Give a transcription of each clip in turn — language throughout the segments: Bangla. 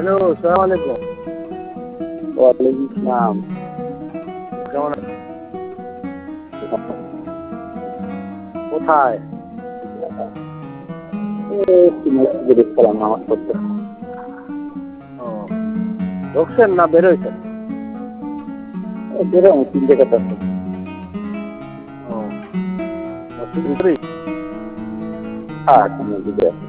হ্যালো, আসসালামু আলাইকুম। ওয়ালাইকুম আসসালাম। কেমন আছেন? কোথায়? একটু মসজিদে দেখছিলাম নামাজ পড়তে। ও, ঢুকছেন না বের হয়েছেন? বেরোনো 3 টাকা আছে। ও, মসজিদ ভিতরেই? হ্যাঁ, মসজিদে আছে।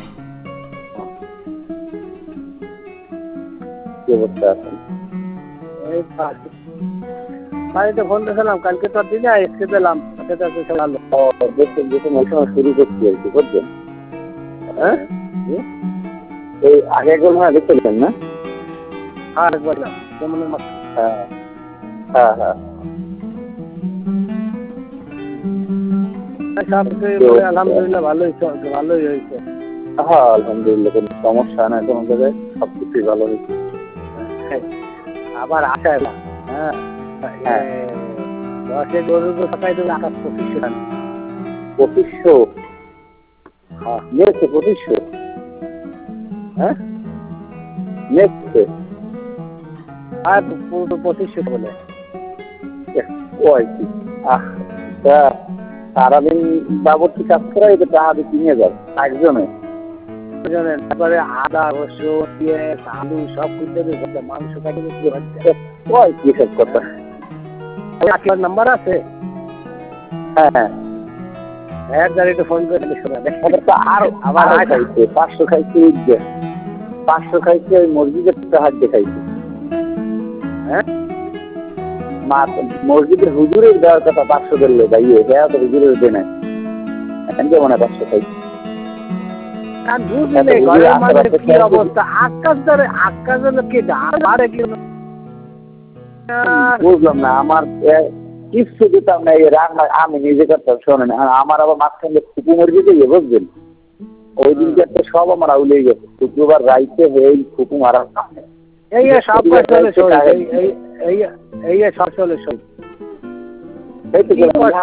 কি অবস্থা আছেন? এই তো আছি। বাড়িতে ফোন দিয়েছিলাম, কালকে তো আর দিই না, আজকে পেলাম। সেটা তো ভালো। দেখুন ওই সময় শুরু করছি আর কি, বুঝছেন? হ্যাঁ? এই আগে একবার মনে হয় দেখছিলেন না? হ্যাঁ, একবার না। যেমনের মাছ। হ্যাঁ হ্যাঁ হ্যাঁ। আলহামদুলিল্লাহ ভালোই হয়েছে। হ্যাঁ আলহামদুলিল্লাহ, কোনো সমস্যা নাই কোনো জায়গায়, সব কিছুই ভালো হয়েছে। আবার আসায় না। হ্যাঁ, হ্যাঁ। দশে গরুর সকাই দেবে 2500 টাকা। 2500? হ্যাঁ। নিয়েছে 2500? হ্যাঁ? নিয়েছে? আর পুরো 2500 বলে। ওই কি সারাদিন বাবরটি কাজ করা, এটা টাকা দিয়ে কিনে যাবে একজনে। তারপরে আদা, রসুন, পেঁয়াজ, আলু সব কিনতে হবে, মাংস কাটে ওই কি সব কথা। আপনার নাম্বার আছে? হ্যাঁ, এক গাড়িতে ফোন করে শোনাবে। আরো আবার খাইছে 500 খাইছে, 500 খাইছে ওই মসজিদের হাত দেখাইছে। হ্যাঁ, মসজিদের হুজুরের দেওয়ার কথা 500 দিলে ভাইয়ে, দেওয়া তো হুজুরের দেয় নাই, কেমন 500 খাইছে। আর বুঝলে ঘরের মাঝে কি অবস্থা, আকাশ কি ডারে কি বুঝলাম না, আমার কিছু দিতাম না, এই রান্না আমি নিজে করতাম। শোনেন, আমার আবার মাঝখানে ফুকু মরিয়ে দিয়ে বুঝলেন, ওই দিনকে একটা সব আমার আউলিয়ে গেছে। শুক্রবার রাইতে হয়ে ফুকু মারা এই সব চলে সই, এই সব চলে সই। এই তো